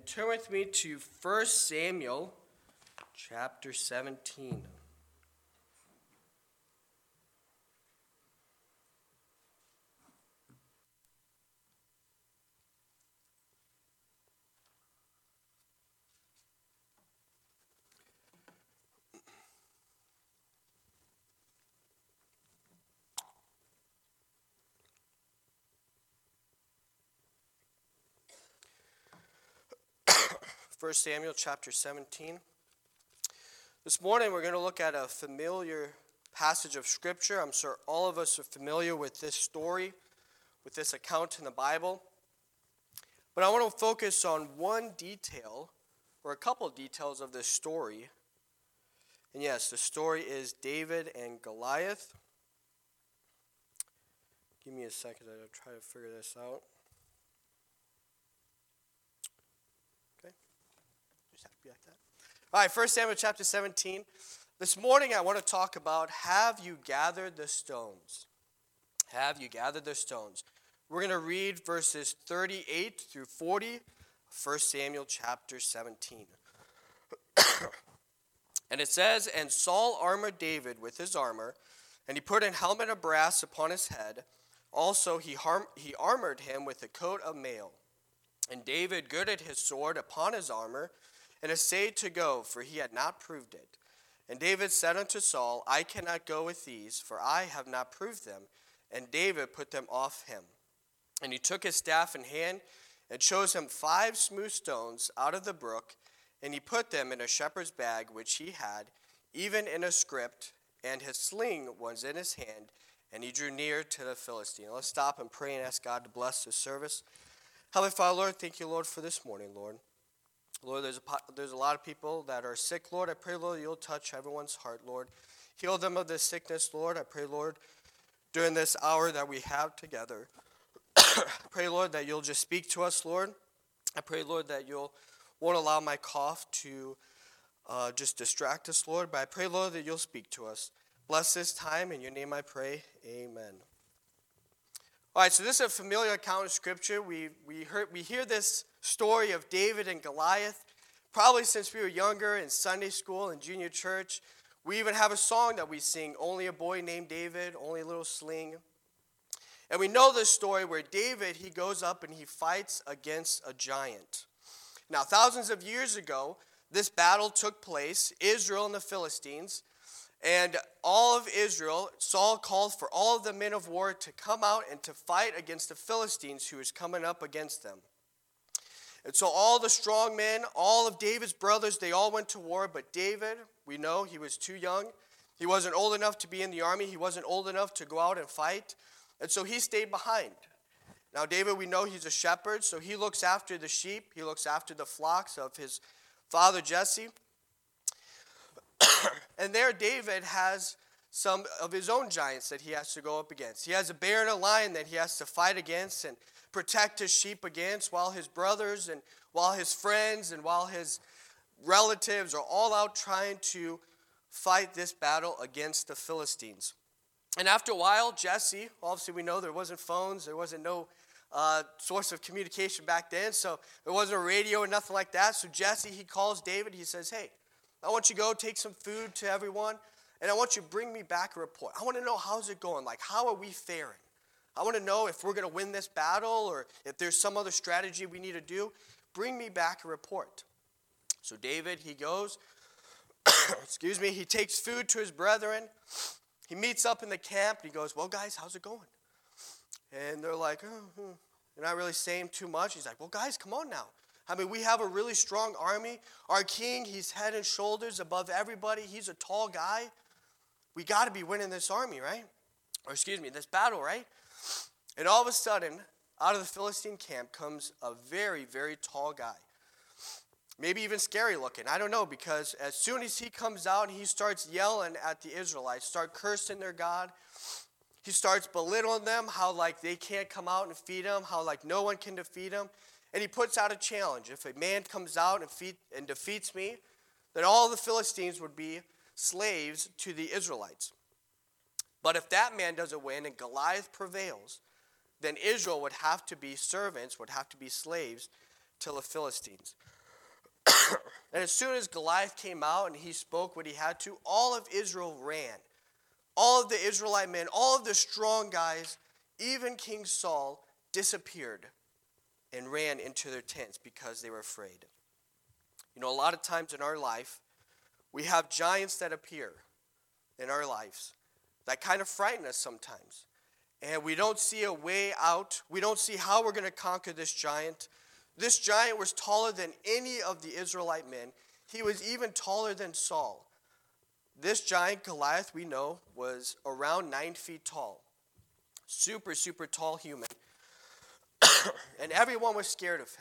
turn with me to 1 Samuel chapter 17. First Samuel chapter 17. This morning we're going to look at a familiar passage of Scripture. I'm sure all of us are familiar with this story, with this account in the Bible. But I want to focus on one detail, or a couple of details of this story. And yes, the story is David and Goliath. Give me a second to try to figure this out. All right, 1 Samuel chapter 17. This morning I want to talk about, have you gathered the stones? Have you gathered the stones? We're going to read verses 38 through 40, 1 Samuel chapter 17. And it says, "And Saul armored David with his armor, and he put an helmet of brass upon his head. Also he armored him with a coat of mail. And David girded his sword upon his armor, and essayed to go, for he had not proved it. And David said unto Saul, I cannot go with these, for I have not proved them. And David put them off him. And he took his staff in hand, and chose him 5 smooth stones out of the brook, and he put them in a shepherd's bag which he had, even in a scrip, and his sling was in his hand, and he drew near to the Philistine." Let's stop and pray and ask God to bless this service. Heavenly Father, Lord, thank you, Lord, for this morning, Lord. Lord, there's a lot of people that are sick, Lord. I pray, Lord, you'll touch everyone's heart, Lord. Heal them of this sickness, Lord. I pray, Lord, during this hour that we have together. I pray, Lord, that you'll just speak to us, Lord. I pray, Lord, that you'll won't allow my cough to just distract us, Lord. But I pray, Lord, that you'll speak to us. Bless this time. In your name I pray. Amen. All right, so this is a familiar account of Scripture. We hear this story of David and Goliath probably since we were younger in Sunday school and junior church. We even have a song that we sing, "Only a Boy Named David, Only a Little Sling." And we know this story where David, he goes up and he fights against a giant. Now, thousands of years ago, this battle took place, Israel and the Philistines. And all of Israel, Saul called for all of the men of war to come out and to fight against the Philistines who was coming up against them. And so all the strong men, all of David's brothers, they all went to war. But David, we know he was too young. He wasn't old enough to be in the army. He wasn't old enough to go out and fight. And so he stayed behind. Now David, we know he's a shepherd, so he looks after the sheep. He looks after the flocks of his father Jesse. And there David has some of his own giants that he has to go up against. He has a bear and a lion that he has to fight against and protect his sheep against, while his brothers and while his friends and while his relatives are all out trying to fight this battle against the Philistines. And after a while, Jesse, obviously we know there wasn't phones, there wasn't no source of communication back then, so there wasn't a radio or nothing like that. So Jesse, he calls David, he says, "Hey, I want you to go take some food to everyone, and I want you to bring me back a report. I want to know, how's it going? Like, how are we faring? I want to know if we're going to win this battle or if there's some other strategy we need to do. Bring me back a report." So David, he goes, he takes food to his brethren. He meets up in the camp, and he goes, "Well, guys, how's it going?" And they're like, They're not really saying too much. He's like, "Well, guys, come on now. I mean, we have a really strong army. Our king, he's head and shoulders above everybody. He's a tall guy. We got to be winning this army, right? This battle, right?" And all of a sudden, out of the Philistine camp comes a very, very tall guy. Maybe even scary looking. I don't know, because as soon as he comes out and he starts yelling at the Israelites, start cursing their God, he starts belittling them, how like they can't come out and feed him, how like no one can defeat him. And he puts out a challenge. If a man comes out and defeats me, then all the Philistines would be slaves to the Israelites. But if that man doesn't win and Goliath prevails, then Israel would have to be servants, would have to be slaves to the Philistines. And as soon as Goliath came out and he spoke what he had to, all of Israel ran. All of the Israelite men, all of the strong guys, even King Saul, disappeared and ran into their tents because they were afraid. You know, a lot of times in our life, we have giants that appear in our lives that kind of frighten us sometimes. And we don't see a way out. We don't see how we're going to conquer this giant. This giant was taller than any of the Israelite men. He was even taller than Saul. This giant, Goliath, we know, was around 9 feet tall. Super, super tall human. And everyone was scared of him.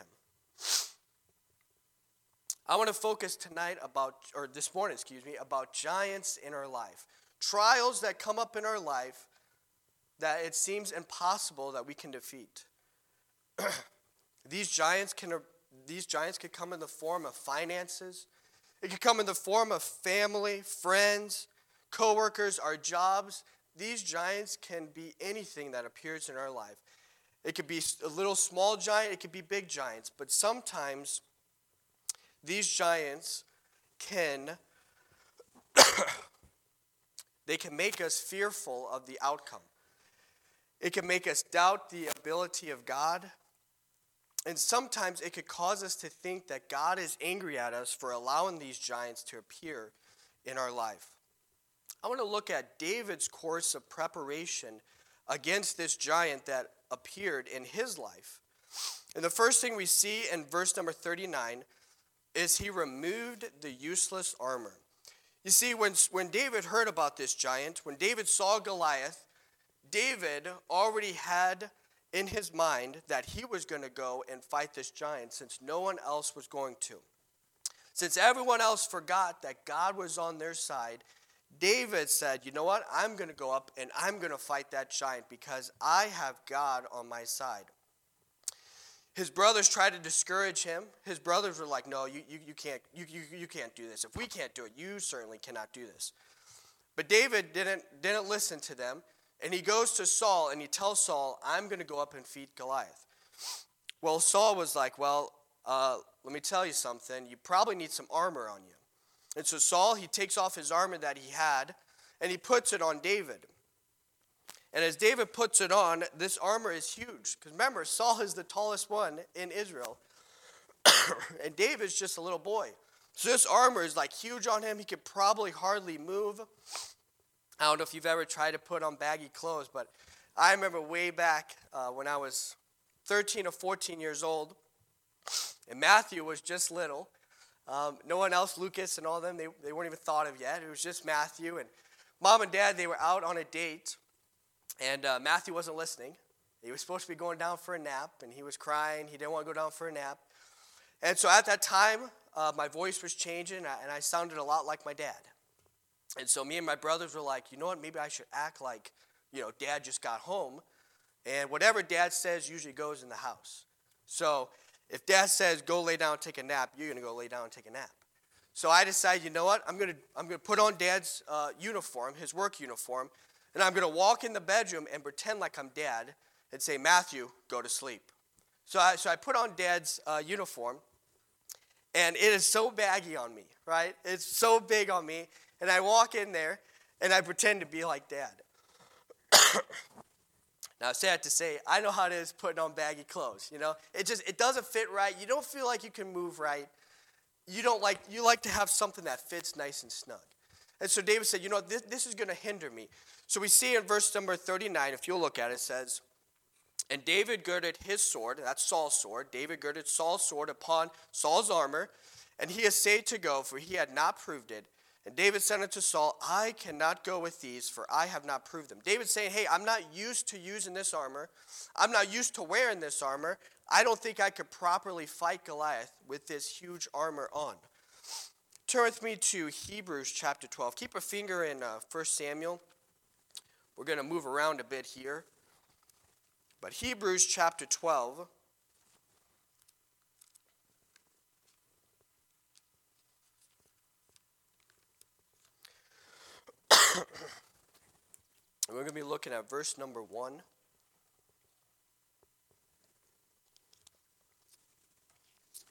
I want to focus this morning, about giants in our life. Trials that come up in our life that it seems impossible that we can defeat. These giants could come in the form of finances. It could come in the form of family, friends, coworkers, our jobs. These giants can be anything that appears in our life. It could be a little small giant, it could be big giants, but sometimes these giants can make us fearful of the outcome. It can make us doubt the ability of God. And sometimes it could cause us to think that God is angry at us for allowing these giants to appear in our life. I want to look at David's course of preparation against this giant that appeared in his life. And the first thing we see in verse number 39 is he removed the useless armor. You see, when David heard about this giant, when David saw Goliath, David already had in his mind that he was going to go and fight this giant since no one else was going to. Since everyone else forgot that God was on their side, David said, you know what, I'm going to go up and I'm going to fight that giant because I have God on my side. His brothers tried to discourage him. His brothers were like, no, you can't do this. If we can't do it, you certainly cannot do this. But David didn't listen to them. And he goes to Saul and he tells Saul, I'm going to go up and defeat Goliath. Well, Saul was like, well, let me tell you something. You probably need some armor on you. And so Saul, he takes off his armor that he had and he puts it on David. And as David puts it on, this armor is huge. Because remember, Saul is the tallest one in Israel. And David's just a little boy. So this armor is like huge on him. He could probably hardly move. I don't know if you've ever tried to put on baggy clothes, but I remember way back when I was 13 or 14 years old, and Matthew was just little. No one else, Lucas and all of them, they weren't even thought of yet. It was just Matthew. And Mom and Dad, they were out on a date, and Matthew wasn't listening. He was supposed to be going down for a nap, and he was crying. He didn't want to go down for a nap. And so at that time, my voice was changing, and I sounded a lot like my dad. And so me and my brothers were like, you know what, maybe I should act like, Dad just got home. And whatever Dad says usually goes in the house. So if Dad says, go lay down and take a nap, you're going to go lay down and take a nap. So I decided, you know what, I'm going to put on Dad's uniform, his work uniform, and I'm going to walk in the bedroom and pretend like I'm Dad and say, Matthew, go to sleep. So I put on Dad's uniform, and it is so baggy on me, right? It's so big on me. And I walk in there, and I pretend to be like Dad. Now, sad to say, I know how it is putting on baggy clothes, It doesn't fit right. You don't feel like you can move right. You like to have something that fits nice and snug. And so David said, this is going to hinder me. So we see in verse number 39, if you'll look at it, it says, and David girded his sword, that's Saul's sword. David girded Saul's sword upon Saul's armor, and he essayed to go, for he had not proved it. And David said unto Saul, I cannot go with these, for I have not proved them. David's saying, hey, I'm not used to using this armor. I'm not used to wearing this armor. I don't think I could properly fight Goliath with this huge armor on. Turn with me to Hebrews chapter 12. Keep a finger in 1 Samuel. We're going to move around a bit here. But Hebrews chapter 12. We're going to be looking at verse number 1.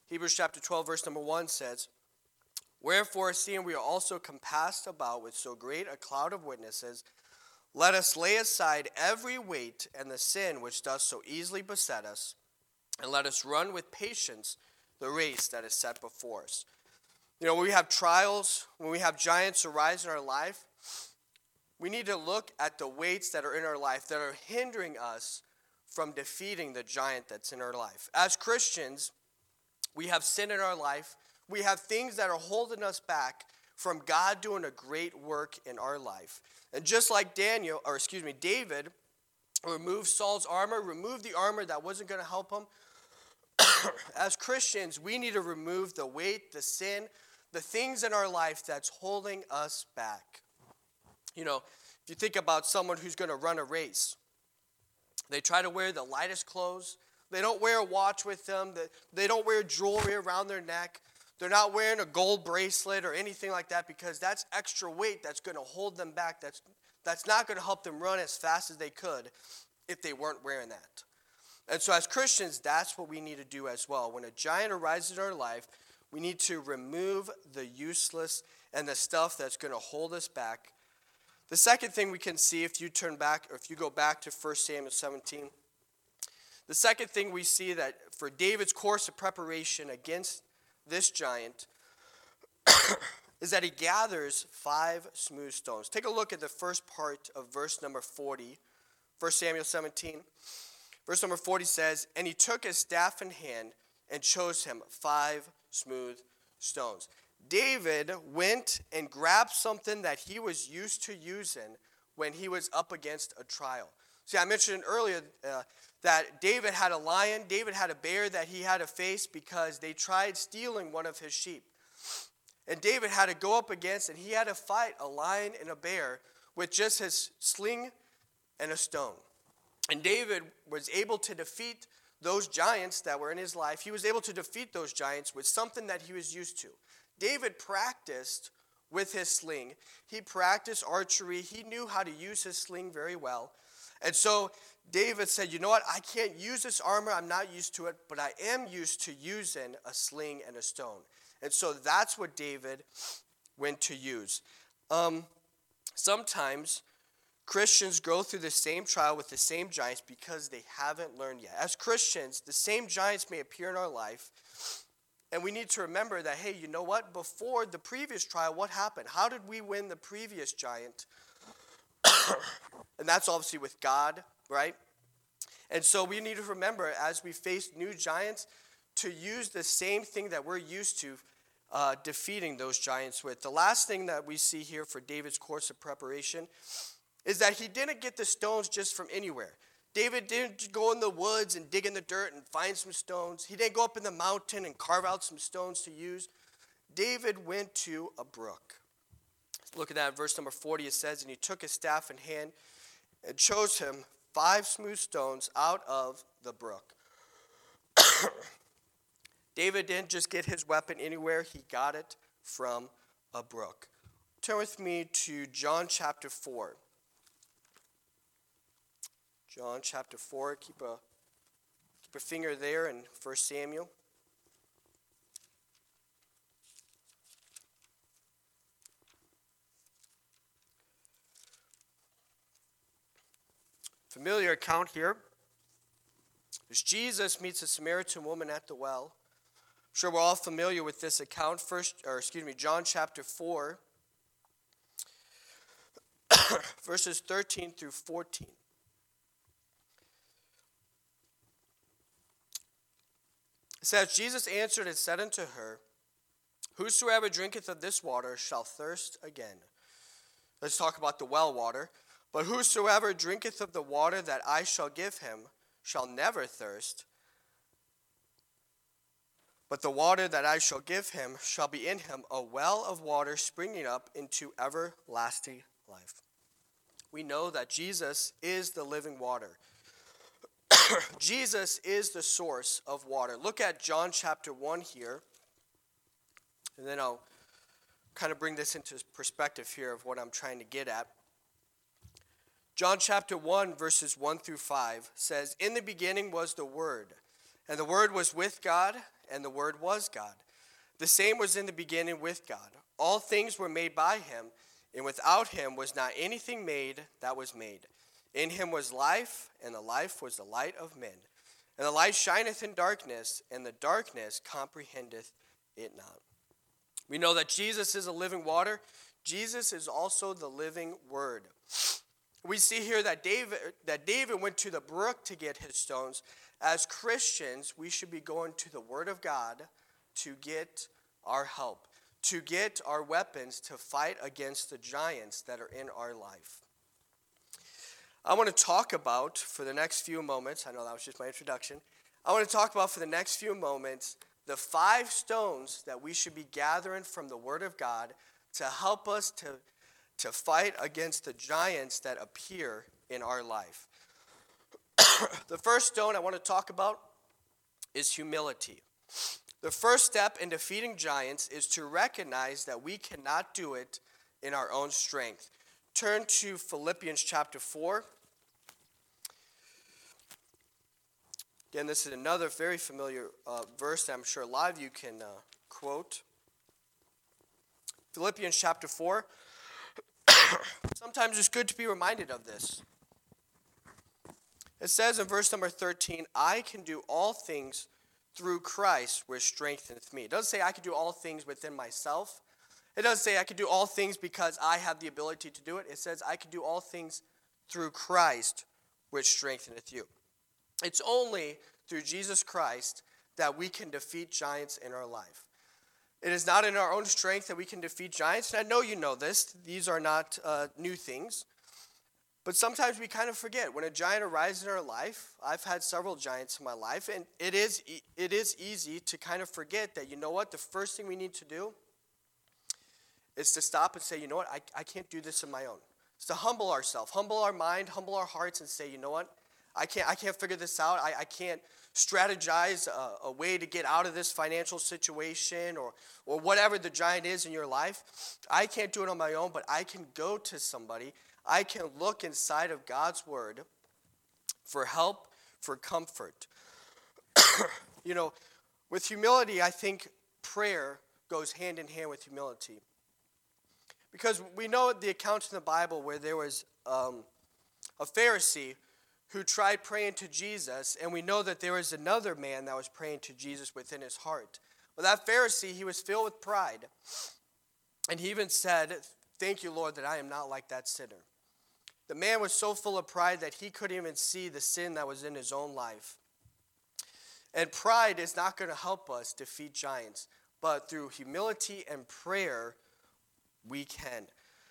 Hebrews chapter 12, verse number 1 says, "Wherefore, seeing we are also compassed about with so great a cloud of witnesses, let us lay aside every weight and the sin which does so easily beset us, and let us run with patience the race that is set before us." You know, when we have trials, when we have giants arise in our life, we need to look at the weights that are in our life that are hindering us from defeating the giant that's in our life. As Christians, we have sin in our life. We have things that are holding us back from God doing a great work in our life. And just like David removed Saul's armor, removed the armor that wasn't going to help him, as Christians, we need to remove the weight, the sin, the things in our life that's holding us back. You know, if you think about someone who's going to run a race, they try to wear the lightest clothes. They don't wear a watch with them. They don't wear jewelry around their neck. They're not wearing a gold bracelet or anything like that because that's extra weight that's going to hold them back. That's not going to help them run as fast as they could if they weren't wearing that. And so as Christians, that's what we need to do as well. When a giant arises in our life, we need to remove the useless and the stuff that's going to hold us back. The second thing we can see if you turn back, or if you go back to 1 Samuel 17, the second thing we see that for David's course of preparation against this giant is that he gathers 5 smooth stones. Take a look at the first part of verse number 40, 1 Samuel 17. Verse number 40 says, "And he took his staff in hand and chose him 5 smooth stones." David went and grabbed something that he was used to using when he was up against a trial. See, I mentioned earlier that David had a lion, David had a bear that he had to face because they tried stealing one of his sheep. And David had to go up against, and he had to fight a lion and a bear with just his sling and a stone. And David was able to defeat those giants that were in his life. He was able to defeat those giants with something that he was used to. David practiced with his sling. He practiced archery. He knew how to use his sling very well. And so David said, you know what, I can't use this armor. I'm not used to it, but I am used to using a sling and a stone. And so that's what David went to use. Sometimes Christians go through the same trial with the same giants because they haven't learned yet. As Christians, the same giants may appear in our life, and we need to remember that, hey, you know what? Before the previous trial, what happened? How did we win the previous giant? And that's obviously with God, right? And so we need to remember as we face new giants to use the same thing that we're used to defeating those giants with. The last thing that we see here for David's course of preparation is that he didn't get the stones just from anywhere. David didn't go in the woods and dig in the dirt and find some stones. He didn't go up in the mountain and carve out some stones to use. David went to a brook. Look at that, verse number 40, it says, "And he took his staff in hand and chose him 5 smooth stones out of the brook." David didn't just get his weapon anywhere. He got it from a brook. Turn with me to John chapter 4. John chapter 4, keep a finger there in 1 Samuel. Familiar account here. As Jesus meets a Samaritan woman at the well. I'm sure we're all familiar with this account. John chapter 4, verses 13 through 14. It says, "Jesus answered and said unto her, Whosoever drinketh of this water shall thirst again." Let's talk about the well water. "But whosoever drinketh of the water that I shall give him shall never thirst. But the water that I shall give him shall be in him a well of water springing up into everlasting life." We know that Jesus is the living water. Jesus is the source of water. Look at John chapter 1 here. And then I'll kind of bring this into perspective here of what I'm trying to get at. John chapter 1, verses 1 through 5 says, "In the beginning was the Word, and the Word was with God, and the Word was God. The same was in the beginning with God. All things were made by him, and without him was not anything made that was made. In him was life, and the life was the light of men. And the light shineth in darkness, and the darkness comprehendeth it not. We know that Jesus is a living water. Jesus is also the living Word. We see here that David went to the brook to get his stones. As Christians, we should be going to the Word of God to get our help, to get our weapons to fight against the giants that are in our life. I want to talk about, for the next few moments, I know that was just my introduction, I want to talk about for the next few moments the 5 stones that we should be gathering from the Word of God to help us to fight against the giants that appear in our life. The first stone I want to talk about is humility. The first step in defeating giants is to recognize that we cannot do it in our own strength. Turn to Philippians chapter 4. Again, this is another very familiar verse that I'm sure a lot of you can quote. Philippians chapter 4. Sometimes it's good to be reminded of this. It says in verse number 13, I can do all things through Christ which strengtheneth me. It doesn't say I can do all things within myself. It doesn't say I can do all things because I have the ability to do it. It says I can do all things through Christ which strengtheneth you. It's only through Jesus Christ that we can defeat giants in our life. It is not in our own strength that we can defeat giants. And I know you know this. These are not new things. But sometimes we kind of forget. When a giant arises in our life, I've had several giants in my life, and it is easy to kind of forget that, you know what, the first thing we need to do is to stop and say, you know what, I can't do this on my own. It's to humble ourselves, humble our mind, humble our hearts, and say, you know what, I can't figure this out. I can't strategize a way to get out of this financial situation or whatever the giant is in your life. I can't do it on my own, but I can go to somebody. I can look inside of God's Word for help, for comfort. You know, with humility, I think prayer goes hand in hand with humility. Because we know the accounts in the Bible where there was a Pharisee who tried praying to Jesus, and we know that there was another man that was praying to Jesus within his heart. Well, that Pharisee, he was filled with pride. And he even said, thank you, Lord, that I am not like that sinner. The man was so full of pride that he couldn't even see the sin that was in his own life. And pride is not going to help us defeat giants, but through humility and prayer, we can.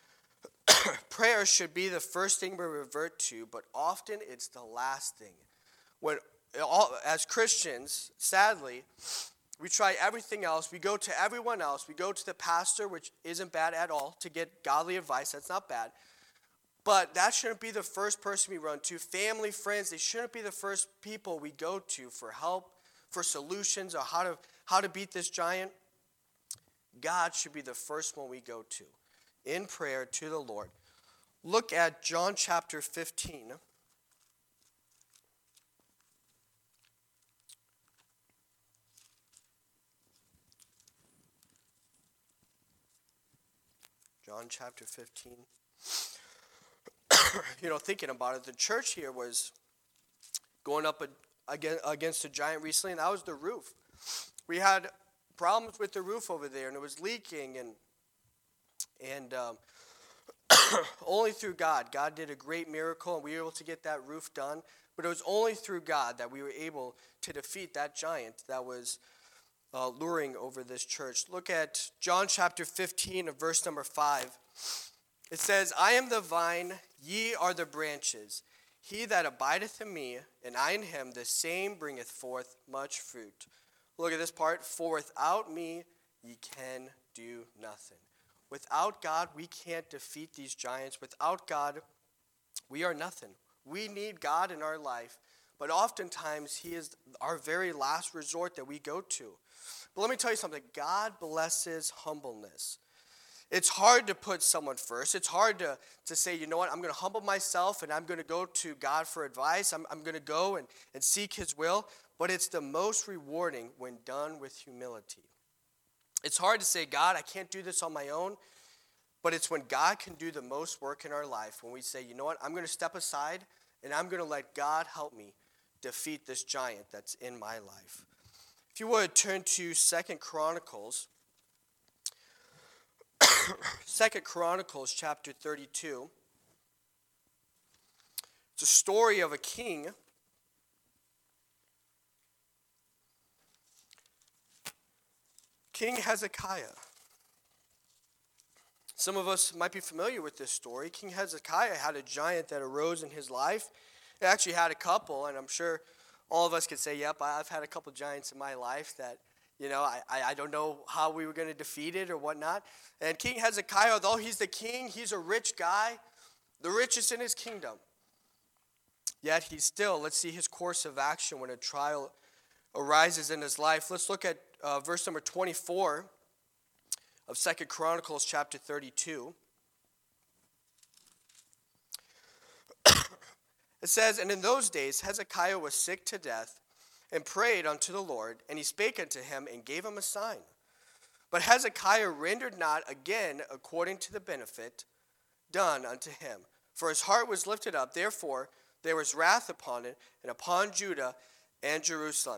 Prayer should be the first thing we revert to, but often it's the last thing. As Christians, sadly, we try everything else. We go to everyone else. We go to the pastor, which isn't bad at all, to get godly advice. That's not bad. But that shouldn't be the first person we run to. Family, friends, they shouldn't be the first people we go to for help, for solutions, or how to beat this giant. God should be the first one we go to in prayer to the Lord. Look at John chapter 15. John chapter 15. Thinking about it, the church here was going up against a giant recently, and that was the roof. We had problems with the roof over there, and it was leaking, and only through God. God did a great miracle, and we were able to get that roof done, but it was only through God that we were able to defeat that giant that was luring over this church. Look at John chapter 15 and verse number 5. It says, I am the vine, ye are the branches. He that abideth in me, and I in him, the same bringeth forth much fruit. Look at this part. For without me, ye can do nothing. Without God, we can't defeat these giants. Without God, we are nothing. We need God in our life, but oftentimes he is our very last resort that we go to. But let me tell you something. God blesses humbleness. It's hard to put someone first. It's hard to say, you know what, I'm going to humble myself and I'm going to go to God for advice. I'm going to go and seek his will. but it's the most rewarding when done with humility. It's hard to say, God, I can't do this on my own, but it's when God can do the most work in our life, when we say, you know what, I'm going to step aside and I'm going to let God help me defeat this giant that's in my life. If you would turn to 2 Chronicles, 2 Chronicles chapter 32. It's a story of a king King Hezekiah. Some of us might be familiar with this story. King Hezekiah had a giant that arose in his life. He actually had a couple, and I'm sure all of us could say, yep, I've had a couple giants in my life that, I don't know how we were going to defeat it or whatnot. And King Hezekiah, although he's the king, he's a rich guy, the richest in his kingdom. Yet he's still, let's see his course of action when a trial arises in his life. Let's look at verse number 24 of 2 Chronicles chapter 32. It says, "And in those days Hezekiah was sick to death, and prayed unto the Lord, and he spake unto him, and gave him a sign. But Hezekiah rendered not again according to the benefit done unto him. For his heart was lifted up, therefore there was wrath upon it, and upon Judah and Jerusalem."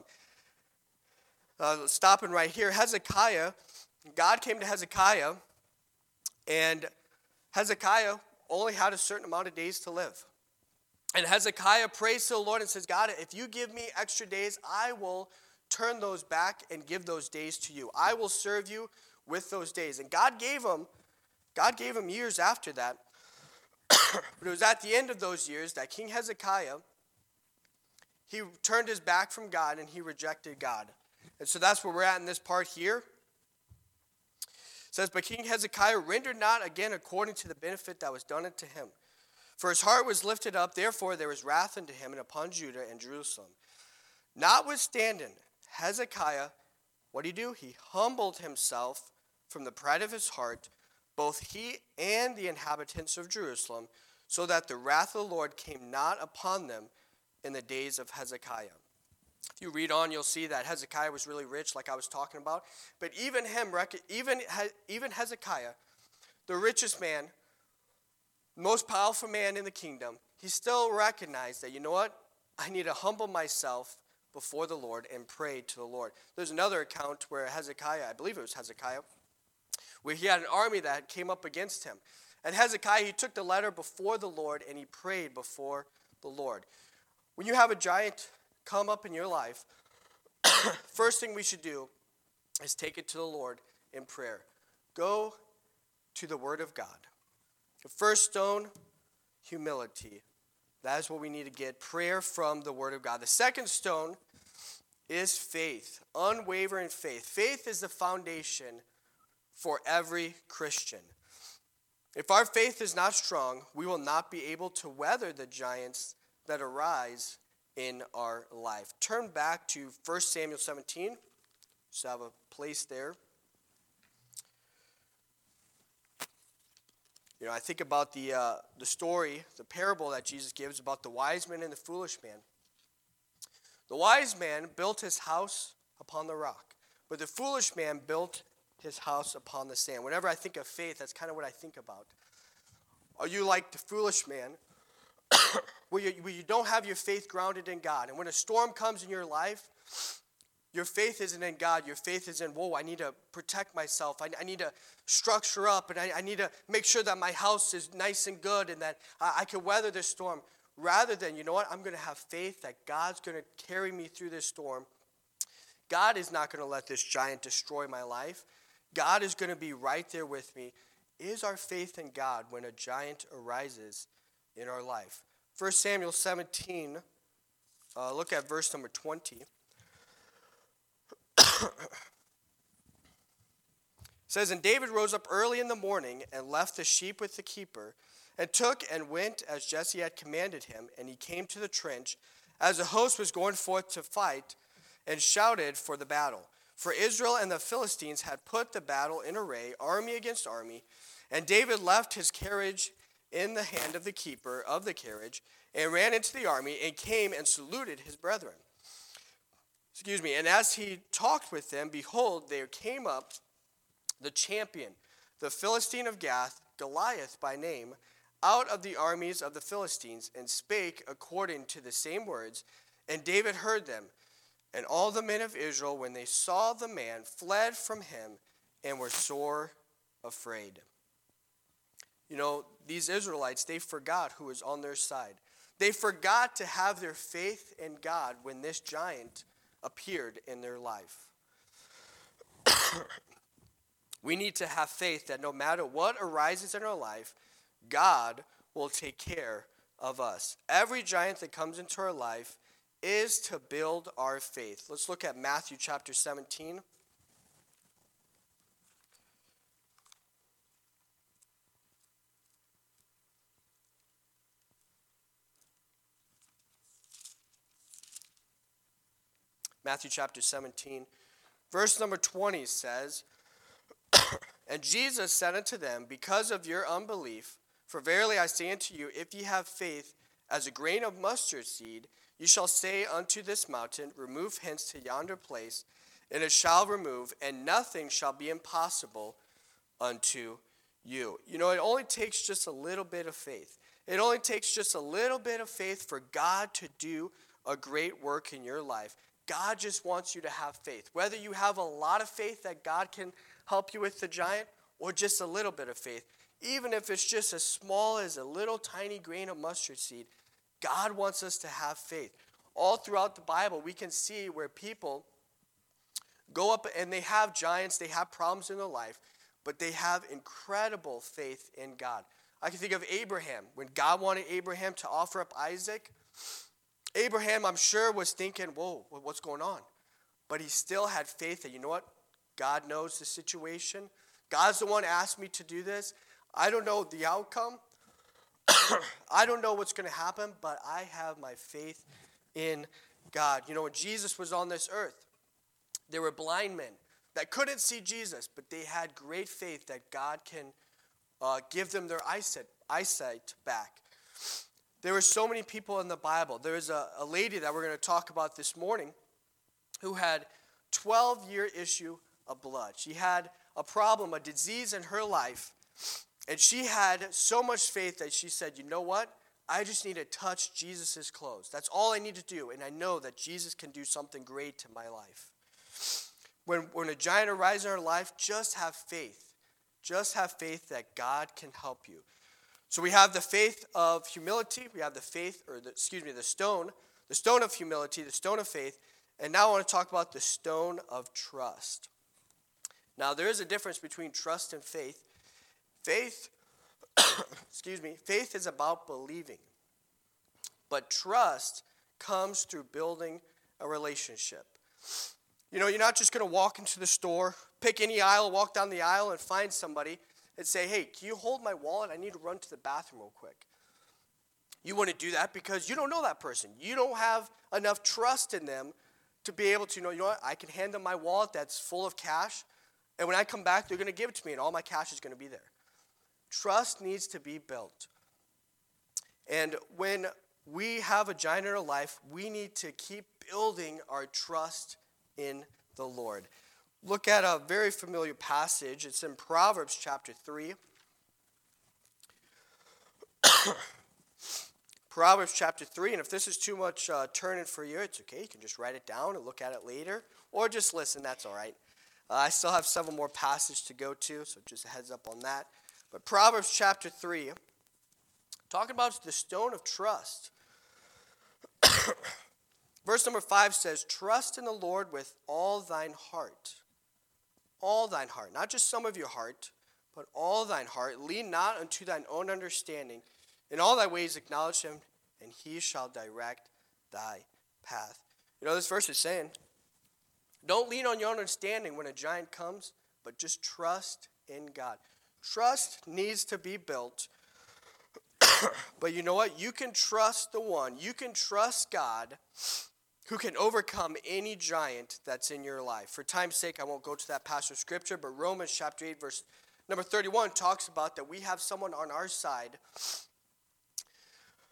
Stopping right here, Hezekiah, God came to Hezekiah, and Hezekiah only had a certain amount of days to live. And Hezekiah prays to the Lord and says, God, if you give me extra days, I will turn those back and give those days to you. I will serve you with those days. And God gave him years after that. But it was at the end of those years that King Hezekiah, he turned his back from God and he rejected God. And so that's where we're at in this part here. It says, "But King Hezekiah rendered not again according to the benefit that was done unto him. For his heart was lifted up, therefore there was wrath unto him and upon Judah and Jerusalem. Notwithstanding, Hezekiah, what did he do? He humbled himself from the pride of his heart, both he and the inhabitants of Jerusalem, so that the wrath of the Lord came not upon them in the days of Hezekiah." If you read on, you'll see that Hezekiah was really rich, like I was talking about. But even Hezekiah, the richest man, most powerful man in the kingdom, he still recognized that, you know what? I need to humble myself before the Lord and pray to the Lord. There's another account where Hezekiah, I believe it was Hezekiah, where he had an army that came up against him. And Hezekiah, he took the letter before the Lord and he prayed before the Lord. When you have a giant come up in your life, first thing we should do is take it to the Lord in prayer. Go to the Word of God. The first stone, humility. That is what we need to get, prayer from the Word of God. The second stone is faith, unwavering faith. Faith is the foundation for every Christian. If our faith is not strong, we will not be able to weather the giants that arise in our life. Turn back to 1 Samuel 17. Just have a place there. I think about the story, the parable that Jesus gives about the wise man and the foolish man. The wise man built his house upon the rock, but the foolish man built his house upon the sand. Whenever I think of faith, that's kind of what I think about. Are you like the foolish man, where you don't have your faith grounded in God? And when a storm comes in your life, your faith isn't in God. Your faith is in, whoa, I need to protect myself. I need to structure up, and I need to make sure that my house is nice and good and that I can weather this storm. Rather than, you know what, I'm going to have faith that God's going to carry me through this storm. God is not going to let this giant destroy my life. God is going to be right there with me. Is our faith in God when a giant arises in our life? 1 Samuel 17, look at verse number 20. It says, "And David rose up early in the morning and left the sheep with the keeper, and took and went as Jesse had commanded him. And he came to the trench as the host was going forth to fight, and shouted for the battle. For Israel and the Philistines had put the battle in array, army against army. And David left his carriage in the hand of the keeper of the carriage, and ran into the army, and came and saluted his brethren. And as he talked with them, behold, there came up the champion, the Philistine of Gath, Goliath by name, out of the armies of the Philistines, and spake according to the same words. And David heard them. And all the men of Israel, when they saw the man, fled from him and were sore afraid. These Israelites, they forgot who was on their side. They forgot to have their faith in God when this giant appeared in their life. We need to have faith that no matter what arises in our life, God will take care of us. Every giant that comes into our life is to build our faith. Let's look at Matthew chapter 17. Matthew chapter 17, verse number 20 says, And Jesus said unto them, Because of your unbelief, for verily I say unto you, if ye have faith as a grain of mustard seed, ye shall say unto this mountain, Remove hence to yonder place, and it shall remove, and nothing shall be impossible unto you. It only takes just a little bit of faith. It only takes just a little bit of faith for God to do a great work in your life. God just wants you to have faith. Whether you have a lot of faith that God can help you with the giant, or just a little bit of faith, even if it's just as small as a little tiny grain of mustard seed, God wants us to have faith. All throughout the Bible, we can see where people go up and they have giants, they have problems in their life, but they have incredible faith in God. I can think of Abraham. When God wanted Abraham to offer up Isaac, Abraham, I'm sure, was thinking, whoa, what's going on? But he still had faith that, God knows the situation. God's the one who asked me to do this. I don't know the outcome. I don't know what's going to happen, but I have my faith in God. When Jesus was on this earth, there were blind men that couldn't see Jesus, but they had great faith that God can give them their eyesight back. There were so many people in the Bible. There's a lady that we're going to talk about this morning who had 12-year issue of blood. She had a problem, a disease in her life, and she had so much faith that she said, you know what? I just need to touch Jesus' clothes. That's all I need to do, and I know that Jesus can do something great to my life. When a giant arises in our life, just have faith. Just have faith that God can help you. So we have the faith of humility. We have the stone of humility, the stone of faith. And now I want to talk about the stone of trust. Now there is a difference between trust and faith. Faith is about believing. But trust comes through building a relationship. You're not just going to walk into the store, pick any aisle, walk down the aisle, and find somebody and say, hey, can you hold my wallet? I need to run to the bathroom real quick. You want to do that because you don't know that person. You don't have enough trust in them to be able to, you know what, I can hand them my wallet that's full of cash, and when I come back, they're going to give it to me, and all my cash is going to be there. Trust needs to be built. And when we have a giant in our life, we need to keep building our trust in the Lord. Look at a very familiar passage. It's in Proverbs chapter 3. Proverbs chapter 3, and if this is too much turning for you, it's okay. You can just write it down and look at it later, or just listen. That's all right. I still have several more passages to go to, so just a heads up on that. But Proverbs chapter 3, talking about the stone of trust. Verse number 5 says, Trust in the Lord with all thine heart. All thine heart. Not just some of your heart, but all thine heart. Lean not unto thine own understanding. In all thy ways acknowledge him, and he shall direct thy path. This verse is saying, don't lean on your own understanding when a giant comes, but just trust in God. Trust needs to be built. But you know what? You can trust the one. You can trust God who can overcome any giant that's in your life. For time's sake, I won't go to that passage of scripture, but Romans chapter 8, verse number 31 talks about that we have someone on our side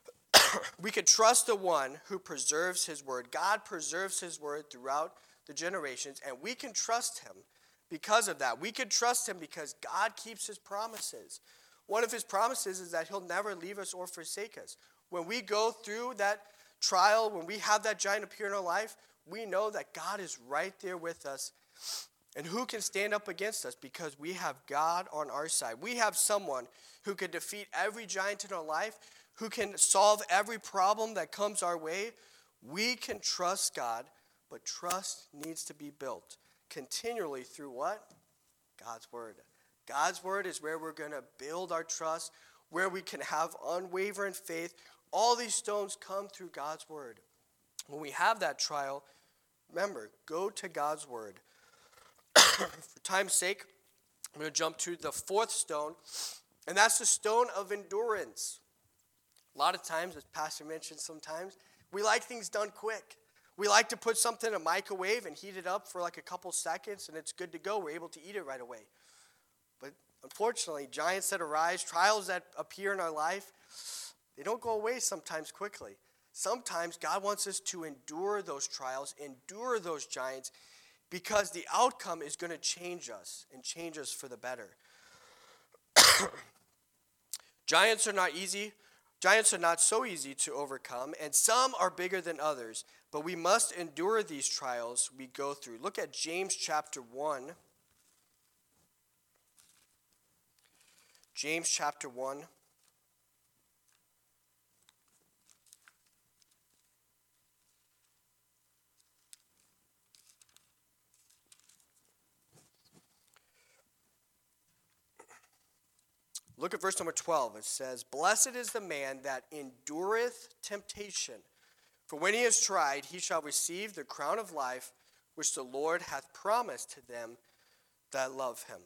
We could trust the one who preserves his word. God preserves his word throughout the generations, and we can trust him because of that. We can trust him because God keeps his promises. One of his promises is that he'll never leave us or forsake us. When we go through that trial, when we have that giant appear in our life, we know that God is right there with us. And who can stand up against us? Because we have God on our side. We have someone who can defeat every giant in our life, who can solve every problem that comes our way. We can trust God, but trust needs to be built continually through what? God's word. God's word is where we're going to build our trust, where we can have unwavering faith. All these stones come through God's word. When we have that trial, remember, go to God's word. For time's sake, I'm going to jump to the fourth stone, and that's the stone of endurance. A lot of times, as Pastor mentioned sometimes, we like things done quick. We like to put something in a microwave and heat it up for like a couple seconds, and it's good to go. We're able to eat it right away. But unfortunately, giants that arise, trials that appear in our life, they don't go away sometimes quickly. Sometimes God wants us to endure those trials, endure those giants, because the outcome is going to change us and change us for the better. Giants are not easy. Giants are not so easy to overcome, and some are bigger than others, but we must endure these trials we go through. Look at James chapter 1. James chapter 1. Look at verse number 12. It says, "Blessed is the man that endureth temptation, for when he is tried, he shall receive the crown of life, which the Lord hath promised to them that love him."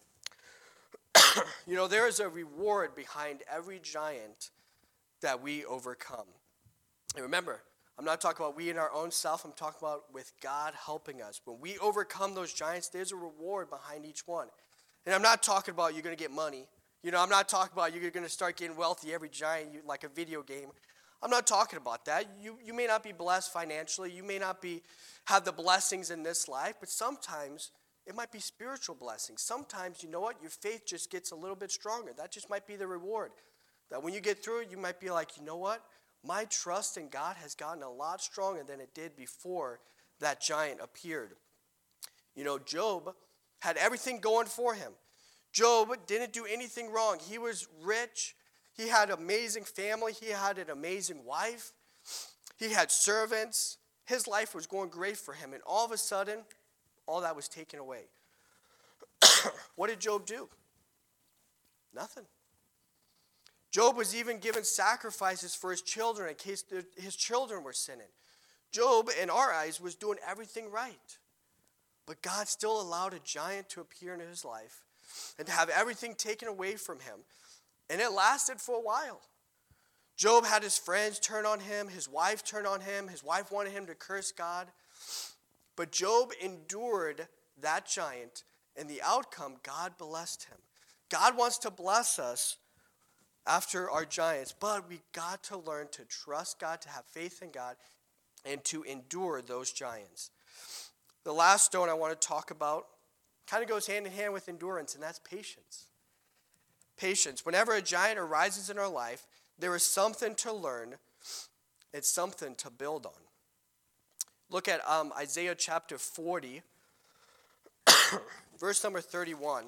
You know, there is a reward behind every giant that we overcome. And remember, I'm not talking about we in our own self. I'm talking about with God helping us. When we overcome those giants, there's a reward behind each one. And I'm not talking about you're going to get money. You know, I'm not talking about you're going to start getting wealthy every giant like a video game. I'm not talking about that. You may not be blessed financially. You may not have the blessings in this life, but sometimes it might be spiritual blessings. Sometimes, you know what, your faith just gets a little bit stronger. That just might be the reward. That when you get through it, you might be like, you know what, my trust in God has gotten a lot stronger than it did before that giant appeared. You know, Job had everything going for him. Job didn't do anything wrong. He was rich. He had an amazing family. He had an amazing wife. He had servants. His life was going great for him. And all of a sudden, all that was taken away. What did Job do? Nothing. Job was even given sacrifices for his children in case his children were sinning. Job, in our eyes, was doing everything right. But God still allowed a giant to appear in his life and to have everything taken away from him. And it lasted for a while. Job had his friends turn on him. His wife turned on him. His wife wanted him to curse God. But Job endured that giant, and the outcome, God blessed him. God wants to bless us after our giants, but we got to learn to trust God, to have faith in God, and to endure those giants. The last stone I want to talk about kind of goes hand in hand with endurance, and that's patience. Patience. Whenever a giant arises in our life, there is something to learn. It's something to build on. Look at Isaiah chapter 40, verse number 31.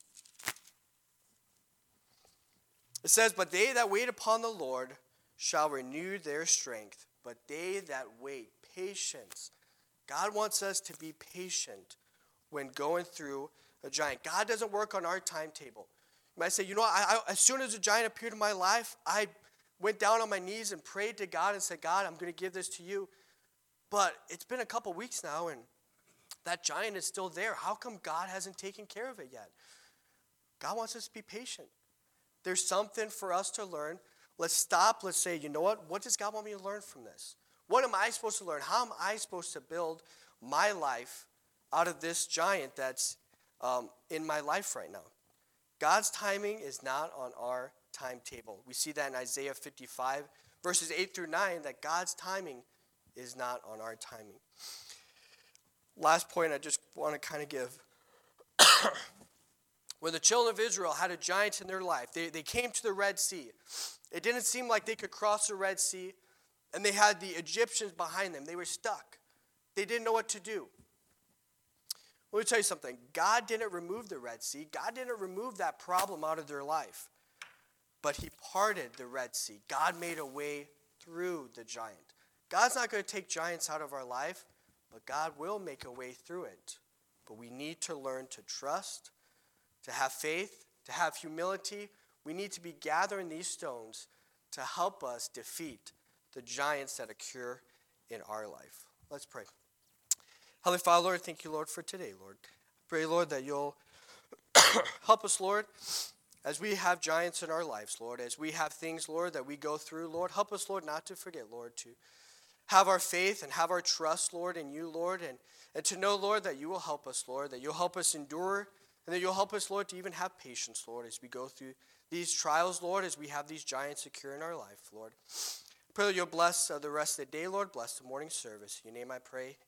It says, "But they that wait upon the Lord shall renew their strength. But they that wait," patience. God wants us to be patient when going through a giant. God doesn't work on our timetable. You might say, you know what, as soon as a giant appeared in my life, I went down on my knees and prayed to God and said, God, I'm going to give this to you. But it's been a couple weeks now, and that giant is still there. How come God hasn't taken care of it yet? God wants us to be patient. There's something for us to learn. Let's stop. Let's say, you know what does God want me to learn from this? What am I supposed to learn? How am I supposed to build my life out of this giant that's in my life right now? God's timing is not on our timetable. We see that in Isaiah 55, verses 8 through 9, that God's timing is not on our timing. Last point I just want to kind of give. When the children of Israel had a giant in their life, they came to the Red Sea. It didn't seem like they could cross the Red Sea, and they had the Egyptians behind them. They were stuck. They didn't know what to do. Let me tell you something. God didn't remove the Red Sea. God didn't remove that problem out of their life. But he parted the Red Sea. God made a way through the giant. God's not going to take giants out of our life, but God will make a way through it. But we need to learn to trust, to have faith, to have humility. We need to be gathering these stones to help us defeat the giants that occur in our life. Let's pray. Heavenly Father, Lord, thank you, Lord, for today, Lord. Pray, Lord, that you'll help us, Lord, as we have giants in our lives, Lord, as we have things, Lord, that we go through, Lord. Help us, Lord, not to forget, Lord, to have our faith and have our trust, Lord, in you, Lord, and to know, Lord, that you will help us, Lord, that you'll help us endure, and that you'll help us, Lord, to even have patience, Lord, as we go through these trials, Lord, as we have these giants occur in our life, Lord. Pray that you'll bless the rest of the day, Lord. Bless the morning service. In your name I pray.